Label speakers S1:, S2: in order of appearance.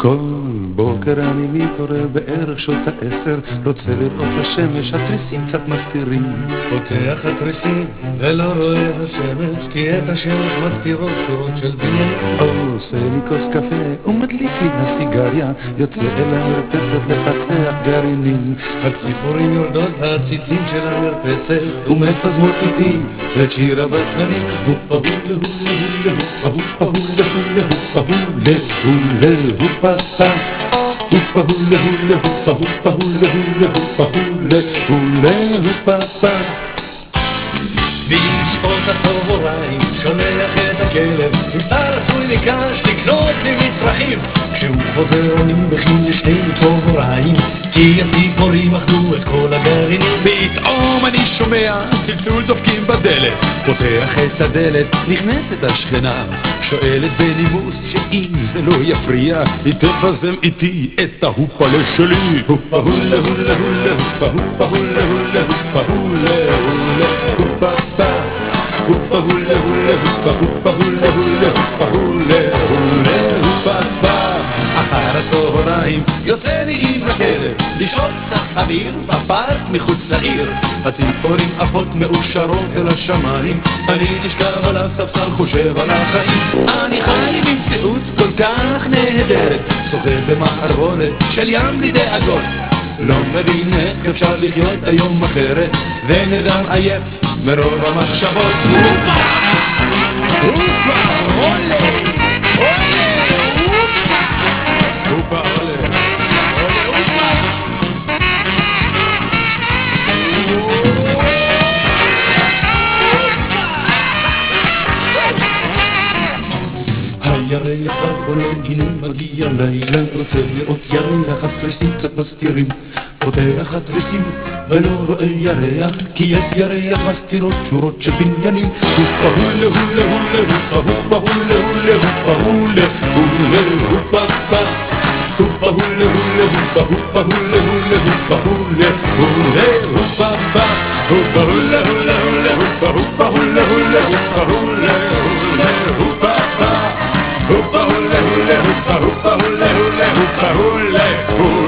S1: כל בוקר אני מתעורר בערך שעות 10, רוצה לראות את השמש, התריסים קצת מסתירים.
S2: פותח התריסים ולא רואה את השמש, כי את השמש מסתירות שורות של בניינים.
S1: עושה לי כוס קפה ומדליק לי הסיגריה, יוצא אל המרפסת לפצח גרעינים.
S2: הציפורים יורדות והציצים של המרפסת ומפזמות איתי את שיר הבצלנים. הופה הולה הולה הופה הולה הולה הופה הופה הולה הולה הופה הולה הופה הולה הולה הופה. בשעות הצהריים שולח את הכלב עם סל עשוי מקש לקנות לי מצרכים. כשהוא חוזר אני מכין לשני צהריים, כי הציפורים אכלו את כל הגרעינים.
S1: פתאום אני שומע צלצול דופקים בדלת, פותח את הדלת, נכנסת השכנה, שואלת בנימוס שאם זה לא יפריע היא תבזם איתי את ההופלה שלי. הופה הולה הולה הולה הופה הולה הולה הופה הולה הולה הופה הופה הולה הולה הופה הולה הולה הופה הולה הולה הופה. אחר הצהריים יוצא לי עם הכלב לשאול קצת אוויר בפארק מחוץ לעיר. הציפורים עפות מאושרות אל השמיים, אני נשכב על הספסל חושב על החיים. אני חי במציאות כל כך נהדרת, שוחה במערבולת של ים בלי דאגות, לא מבין איך אפשר לחיות היום אחרת, ונרדם עייף מרוב המחשבות. הופה! הופה! עולה! עולה! הופה! עולה! עולה! הופה! הירח כבר עולה, הנה מגיע לילה, רוצה לראות ירח, התריסים קצת מסתירים. פותח התריסים ולא רואה ירח, כי את ירח מסתירות שורות של בניינים. הופה הולה הולה הולה הופה הולה הולה הופה הולה הולה הופה פה הופה הולה הולה הופה הולה הולה הופה הולה הולה הופה פה הופה הולה הולה הולה הופה הולה הולה הופה הולה הולה הופה פה הופה הולה הולה הופה הולה הולה הופה הולה